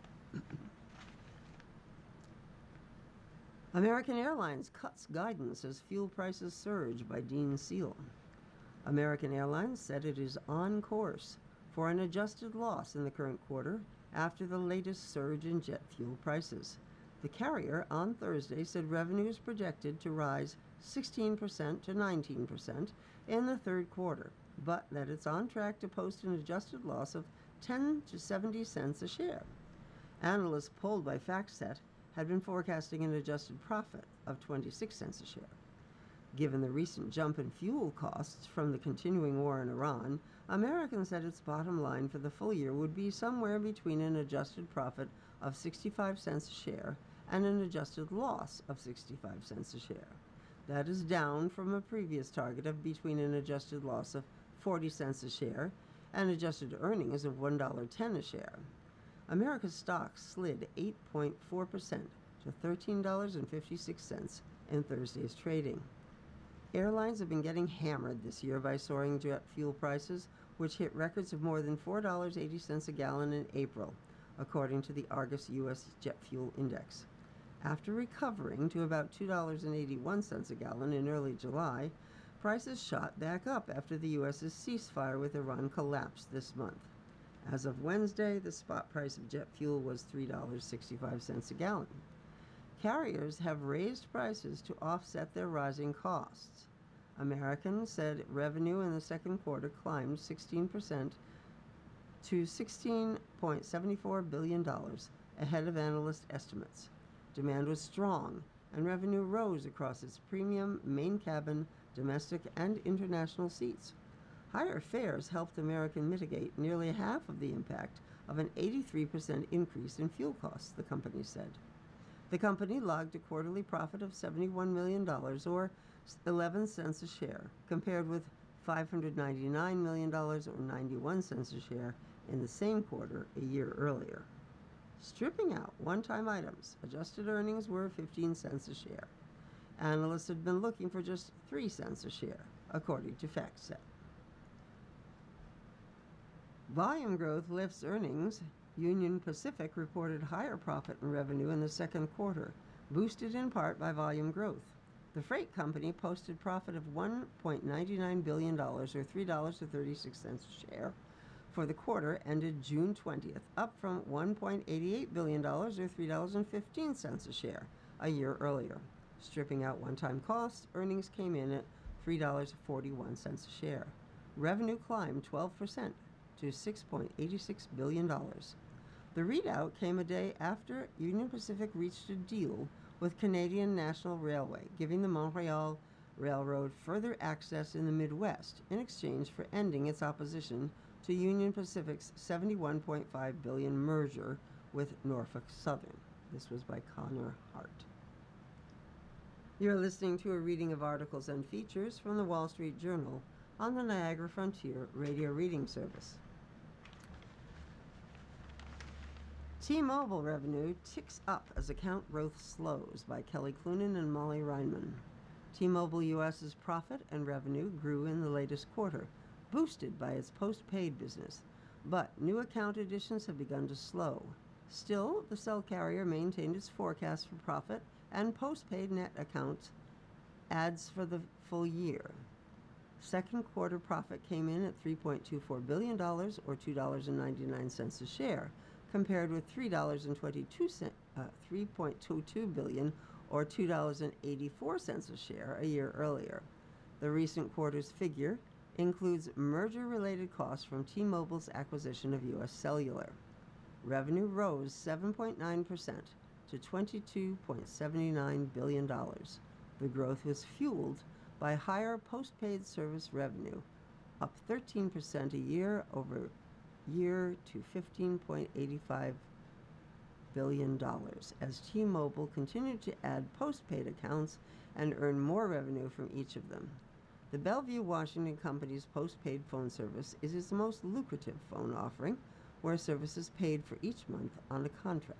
American Airlines cuts guidance as fuel prices surge by Dean Seal. American Airlines said it is on course for an adjusted loss in the current quarter after the latest surge in jet fuel prices. The carrier on Thursday said revenue is projected to rise sixteen percent to nineteen percent in the third quarter, but that it's on track to post an adjusted loss of ten to seventy cents a share. Analysts polled by FactSet had been forecasting an adjusted profit of twenty-six cents a share. Given the recent jump in fuel costs from the continuing war in Iran, Americans said its bottom line for the full year would be somewhere between an adjusted profit of sixty-five cents a share and an adjusted loss of sixty-five cents a share. That is down from a previous target of between an adjusted loss of forty cents a share and adjusted earnings of one dollar and ten cents a share. America's stock slid eight point four percent to thirteen dollars and fifty-six cents in Thursday's trading. Airlines have been getting hammered this year by soaring jet fuel prices, which hit records of more than four dollars and eighty cents a gallon in April, according to the Argus U S Jet Fuel Index. After recovering to about two dollars and eighty-one cents a gallon in early July, prices shot back up after the U S's ceasefire with Iran collapsed this month. As of Wednesday, the spot price of jet fuel was three dollars and sixty-five cents a gallon. Carriers have raised prices to offset their rising costs. American said revenue in the second quarter climbed sixteen percent to sixteen point seven four billion dollars, ahead of analyst estimates. Demand was strong, and revenue rose across its premium, main cabin, domestic, and international seats. Higher fares helped American mitigate nearly half of the impact of an eighty-three percent increase in fuel costs, the company said. The company logged a quarterly profit of seventy-one million dollars, or eleven cents a share, compared with five hundred ninety-nine million dollars, or ninety-one cents a share, in the same quarter a year earlier. Stripping out one-time items, adjusted earnings were fifteen cents a share. Analysts had been looking for just three cents a share, according to FactSet. Volume growth lifts earnings. Union Pacific reported higher profit and revenue in the second quarter, boosted in part by volume growth. The freight company posted profit of one point nine nine billion dollars, or three dollars and thirty-six cents a share, for the quarter ended June twentieth, up from one point eight eight billion dollars, or three dollars and fifteen cents a share, a year earlier. Stripping out one-time costs, earnings came in at three dollars and forty-one cents a share. Revenue climbed twelve percent to six point eight six billion dollars. The readout came a day after Union Pacific reached a deal with Canadian National Railway, giving the Montreal Railroad further access in the Midwest in exchange for ending its opposition to Union Pacific's seventy-one point five billion dollars merger with Norfolk Southern. This was by Connor Hart. You're listening to a reading of articles and features from the Wall Street Journal on the Niagara Frontier Radio Reading Service. T-Mobile revenue ticks up as account growth slows by Kelly Clunan and Molly Reinman. T-Mobile U S's profit and revenue grew in the latest quarter, boosted by its postpaid business, but new account additions have begun to slow. Still, the cell carrier maintained its forecast for profit and postpaid net account adds for the full year. Second quarter profit came in at three point two four billion dollars, or two dollars and ninety-nine cents a share, compared with three dollars and twenty-two cents, uh, three point two two billion dollars, or two dollars and eighty-four cents a share a year earlier. The recent quarter's figure includes merger-related costs from T-Mobile's acquisition of U S Cellular. Revenue rose seven point nine percent to twenty-two point seven nine billion dollars. The growth was fueled by higher postpaid service revenue, up thirteen percent a year over year to fifteen point eight five billion dollars, as T-Mobile continued to add postpaid accounts and earn more revenue from each of them. The Bellevue, Washington company's postpaid phone service is its most lucrative phone offering, where service is paid for each month on a contract.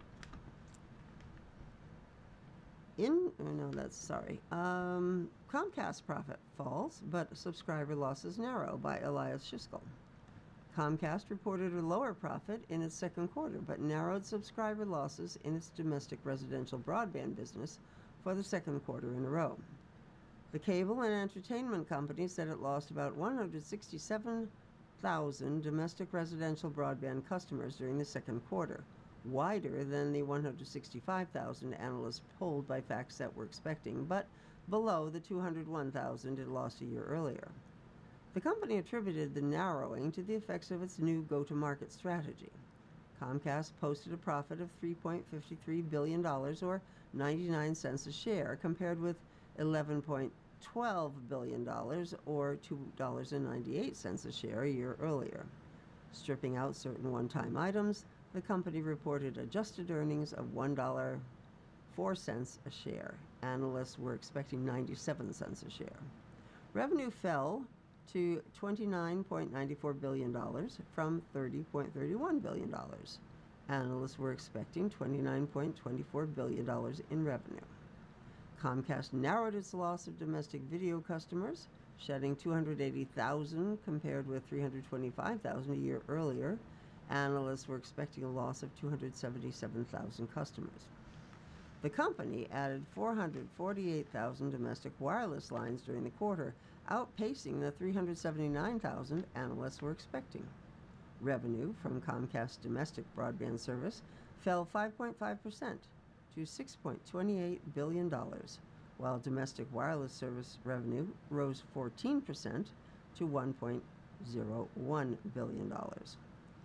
In, oh no, that's sorry. Um, Comcast profit falls, but subscriber losses narrow, by Elias Schiskal. Comcast reported a lower profit in its second quarter, but narrowed subscriber losses in its domestic residential broadband business for the second quarter in a row. The cable and entertainment company said it lost about one hundred sixty-seven thousand domestic residential broadband customers during the second quarter, wider than the one hundred sixty-five thousand analysts polled by FactSet were expecting, but below the two hundred one thousand it lost a year earlier. The company attributed the narrowing to the effects of its new go-to-market strategy. Comcast posted a profit of three point five three billion dollars, or ninety-nine cents a share, compared with eleven point one two billion dollars, or two dollars and ninety-eight cents a share a year earlier. Stripping out certain one-time items, the company reported adjusted earnings of one dollar and four cents a share. Analysts were expecting ninety-seven cents a share. Revenue fell to twenty-nine point nine four billion dollars from thirty point three one billion dollars. Analysts were expecting twenty-nine point two four billion dollars in revenue. Comcast narrowed its loss of domestic video customers, shedding two hundred eighty thousand compared with three hundred twenty-five thousand a year earlier. Analysts were expecting a loss of two hundred seventy-seven thousand customers. The company added four hundred forty-eight thousand domestic wireless lines during the quarter, outpacing the three hundred seventy-nine thousand analysts were expecting. Revenue from Comcast's domestic broadband service fell five point five percent to six point two eight billion dollars, while domestic wireless service revenue rose fourteen percent to one point zero one billion dollars.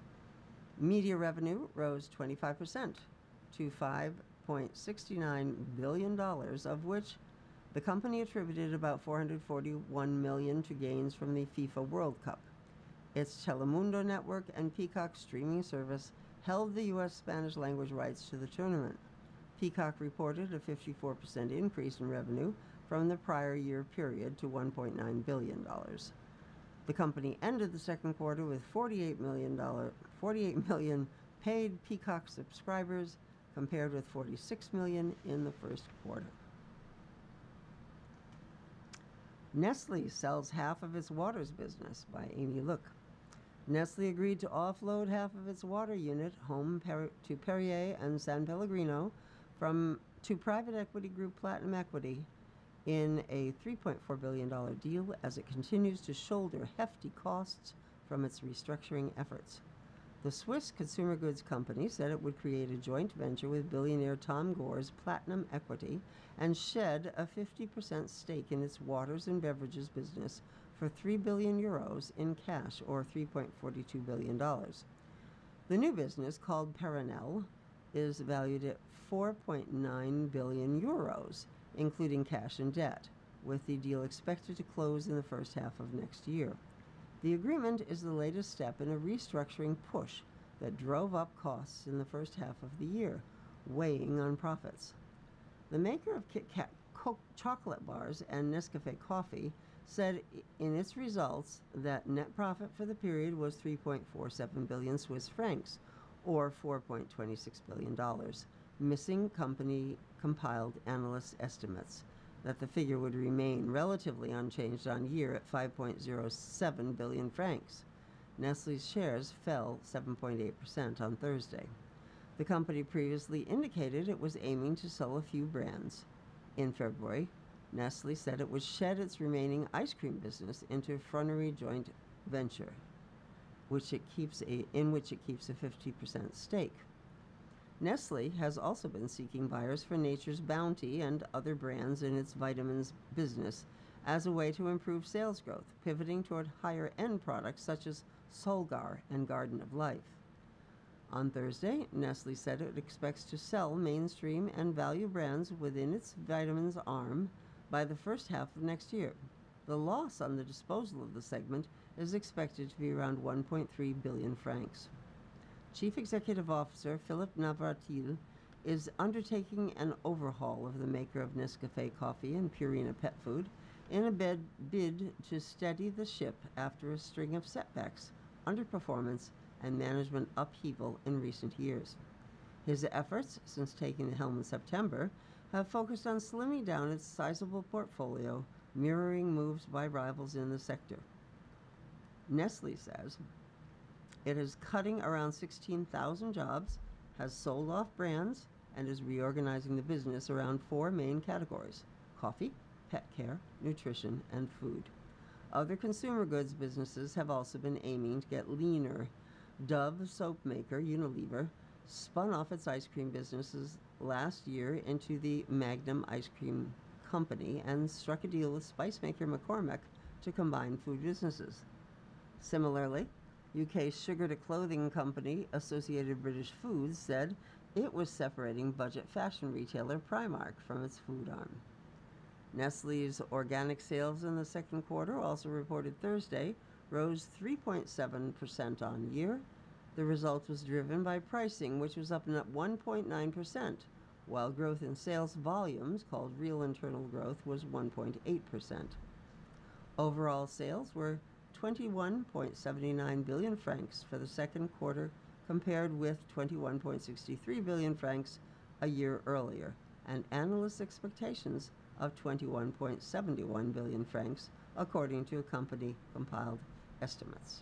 Media revenue rose twenty-five percent to five point six nine billion dollars, of which the company attributed about four hundred forty-one million dollars to gains from the FIFA World Cup. Its Telemundo network and Peacock streaming service held the U S Spanish language rights to the tournament. Peacock reported a fifty-four percent increase in revenue from the prior year period to one point nine billion dollars. The company ended the second quarter with forty-eight million dollars, forty-eight million paid Peacock subscribers, compared with forty-six million in the first quarter. Nestle sells half of its waters business, by Amy Look. Nestle agreed to offload half of its water unit, home per- to Perrier and San Pellegrino, from to private equity group Platinum Equity in a three point four billion dollars deal as it continues to shoulder hefty costs from its restructuring efforts. The Swiss consumer goods company said it would create a joint venture with billionaire Tom Gore's Platinum Equity and shed a fifty percent stake in its waters and beverages business for three billion euros in cash, or three point four two billion dollars. The new business, called Perenel, is valued at four point nine billion euros, including cash and debt, with the deal expected to close in the first half of next year. The agreement is the latest step in a restructuring push that drove up costs in the first half of the year, weighing on profits. The maker of Kit Kat Coke chocolate bars and Nescafé coffee said in its results that net profit for the period was three point four seven billion Swiss francs, or four point two six billion dollars, missing company compiled analyst estimates that the figure would remain relatively unchanged on year at five point zero seven billion francs. Nestle's shares fell seven point eight percent on Thursday. The company previously indicated it was aiming to sell a few brands. In February, Nestle said it would shed its remaining ice cream business into a Fronnery joint venture, which it keeps a, in which it keeps a fifty percent stake. Nestle has also been seeking buyers for Nature's Bounty and other brands in its vitamins business as a way to improve sales growth, pivoting toward higher-end products such as Solgar and Garden of Life. On Thursday, Nestle said it expects to sell mainstream and value brands within its vitamins arm by the first half of next year. The loss on the disposal of the segment is expected to be around one point three billion francs. Chief Executive Officer Philippe Navratil is undertaking an overhaul of the maker of Nescafé coffee and Purina pet food in a bid, bid to steady the ship after a string of setbacks, underperformance, and management upheaval in recent years. His efforts since taking the helm in September have focused on slimming down its sizable portfolio, mirroring moves by rivals in the sector. Nestle says it is cutting around sixteen thousand jobs, has sold off brands, and is reorganizing the business around four main categories: coffee, pet care, nutrition, and food. Other consumer goods businesses have also been aiming to get leaner. Dove soap maker Unilever spun off its ice cream businesses last year into the Magnum Ice Cream Company and struck a deal with spice maker McCormick to combine food businesses. Similarly, U K sugar-to-clothing company Associated British Foods said it was separating budget fashion retailer Primark from its food arm. Nestle's organic sales in the second quarter, also reported Thursday, rose three point seven percent on year. The result was driven by pricing, which was up one point nine percent, while growth in sales volumes, called real internal growth, was one point eight percent. Overall sales were twenty-one point seven nine billion francs for the second quarter, compared with twenty-one point six three billion francs a year earlier, and analysts' expectations of twenty-one point seven one billion francs, according to company-compiled estimates.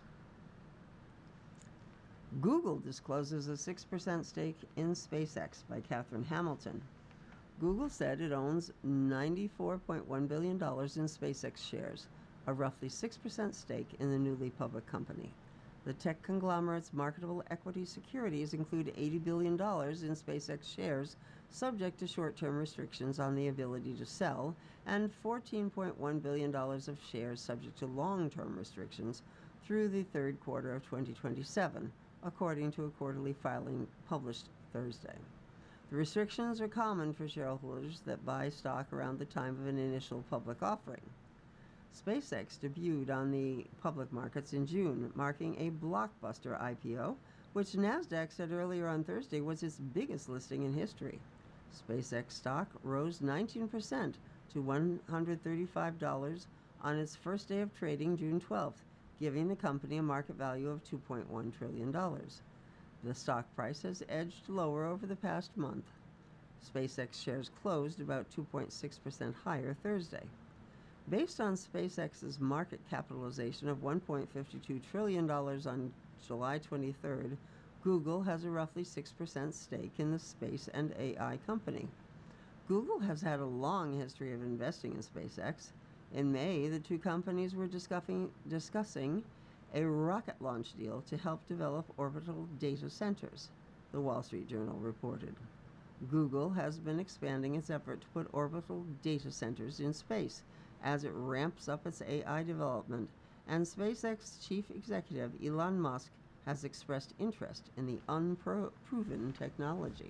Google discloses a six percent stake in SpaceX by Catherine Hamilton. Google said it owns ninety-four point one billion dollars in SpaceX shares, a roughly six percent stake in the newly public company. The tech conglomerate's marketable equity securities include eighty billion dollars in SpaceX shares, subject to short-term restrictions on the ability to sell, and fourteen point one billion dollars of shares subject to long-term restrictions through the third quarter of twenty twenty-seven, according to a quarterly filing published Thursday. The restrictions are common for shareholders that buy stock around the time of an initial public offering. SpaceX debuted on the public markets in June, marking a blockbuster I P O, which NASDAQ said earlier on Thursday was its biggest listing in history. SpaceX stock rose nineteen percent to one hundred thirty-five dollars on its first day of trading, June twelfth, giving the company a market value of two point one trillion dollars. The stock price has edged lower over the past month. SpaceX shares closed about two point six percent higher Thursday. Based on SpaceX's market capitalization of one point five two trillion dollars on July twenty-third, Google has a roughly six percent stake in the space and A I company. Google has had a long history of investing in SpaceX. In May, the two companies were discussing, discussing a rocket launch deal to help develop orbital data centers, the Wall Street Journal reported. Google has been expanding its effort to put orbital data centers in space as it ramps up its A I development, and SpaceX chief executive Elon Musk has expressed interest in the unproven technology.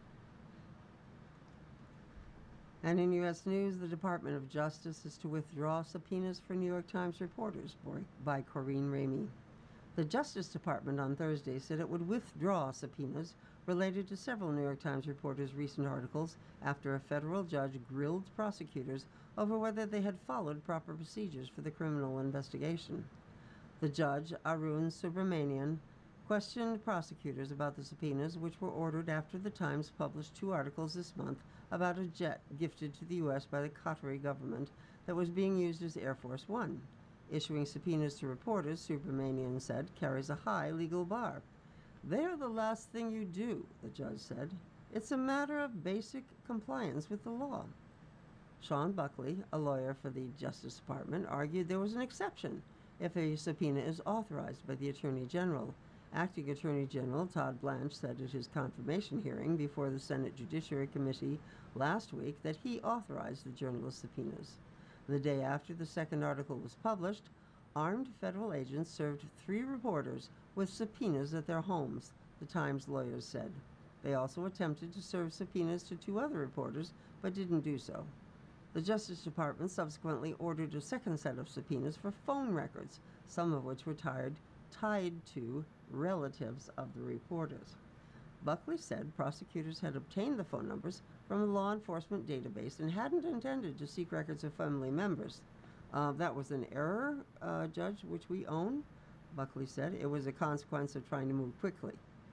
And in U S news, the Department of Justice is to withdraw subpoenas for New York Times reporters by Corinne Ramey. The Justice Department on Thursday said it would withdraw subpoenas related to several New York Times reporters' recent articles after a federal judge grilled prosecutors over whether they had followed proper procedures for the criminal investigation. The judge, Arun Subramanian, questioned prosecutors about the subpoenas, which were ordered after the Times published two articles this month about a jet gifted to the U S by the Qatari government that was being used as Air Force One. Issuing subpoenas to reporters, Subramanian said, carries a high legal bar. They are the last thing you do, the judge said. It's a matter of basic compliance with the law. Sean Buckley, a lawyer for the Justice Department, argued there was an exception if a subpoena is authorized by the Attorney General. Acting Attorney General Todd Blanche said at his confirmation hearing before the Senate Judiciary Committee last week that he authorized the journalist subpoenas. The day after the second article was published, armed federal agents served three reporters with subpoenas at their homes, the Times lawyers said. They also attempted to serve subpoenas to two other reporters, but didn't do so. The Justice Department subsequently ordered a second set of subpoenas for phone records, some of which were tied, tied to relatives of the reporters. Buckley said prosecutors had obtained the phone numbers from a law enforcement database and hadn't intended to seek records of family members. Uh, that was an error, uh, Judge, which we own, Buckley said. It was a consequence of trying to move quickly.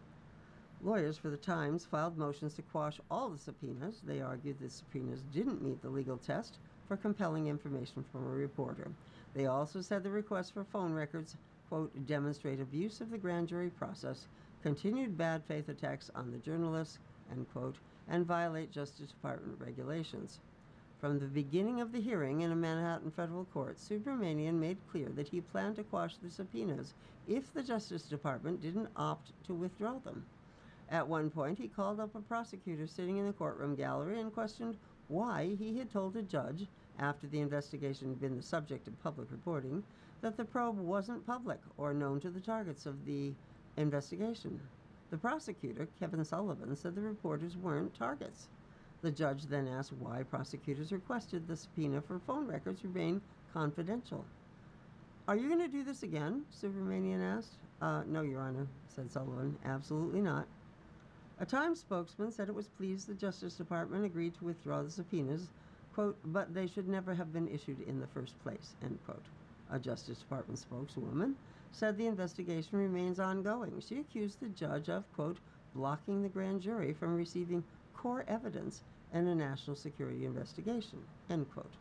Lawyers for the Times filed motions to quash all the subpoenas. They argued the subpoenas didn't meet the legal test for compelling information from a reporter. They also said the requests for phone records, quote, demonstrate abuse of the grand jury process, continued bad faith attacks on the journalists, end quote, and violate Justice Department regulations. From the beginning of the hearing in a Manhattan federal court, Subramanian made clear that he planned to quash the subpoenas if the Justice Department didn't opt to withdraw them. At one point, he called up a prosecutor sitting in the courtroom gallery and questioned why he had told a judge, after the investigation had been the subject of public reporting, that the probe wasn't public or known to the targets of the investigation. The prosecutor, Kevin Sullivan, said the reporters weren't targets. The judge then asked why prosecutors requested the subpoena for phone records remain confidential. Are you going to do this again? Subramanian asked. Uh, no, Your Honor, said Sullivan. Absolutely not. A Times spokesman said it was pleased the Justice Department agreed to withdraw the subpoenas, quote, but they should never have been issued in the first place, end quote. A Justice Department spokeswoman said the investigation remains ongoing. She accused the judge of, quote, blocking the grand jury from receiving core evidence in a national security investigation, end quote.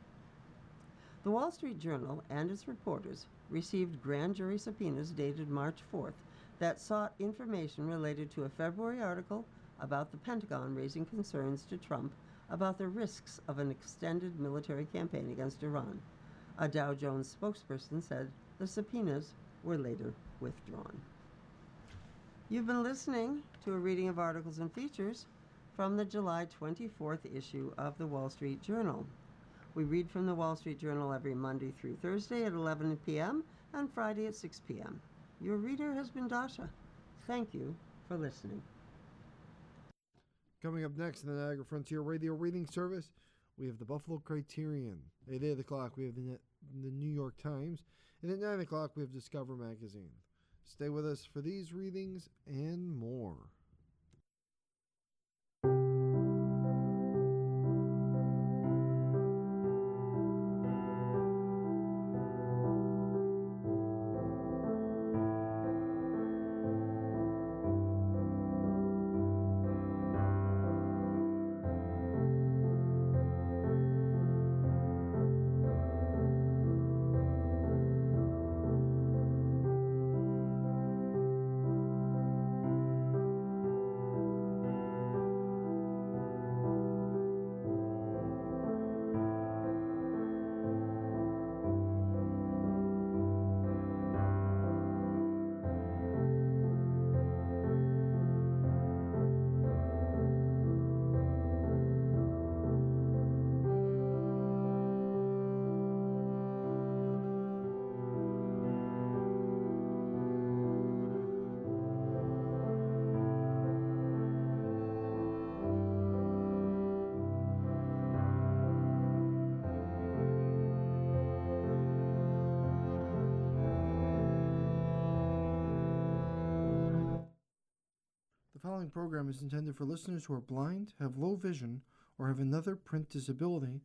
The Wall Street Journal and its reporters received grand jury subpoenas dated March fourth that sought information related to a February article about the Pentagon raising concerns to Trump about the risks of an extended military campaign against Iran. A Dow Jones spokesperson said the subpoenas were later withdrawn. You've been listening to a reading of articles and features from the July twenty-fourth issue of the Wall Street Journal. We read from the Wall Street Journal every Monday through Thursday at eleven p.m. and Friday at six p.m. Your reader has been Dasha. Thank you for listening. Coming up next in the Niagara Frontier Radio Reading Service, we have the Buffalo Criterion. At eight o'clock, we have the, the New York Times. And at nine o'clock, we have Discover Magazine. Stay with us for these readings and more. The following program is intended for listeners who are blind, have low vision, or have another print disability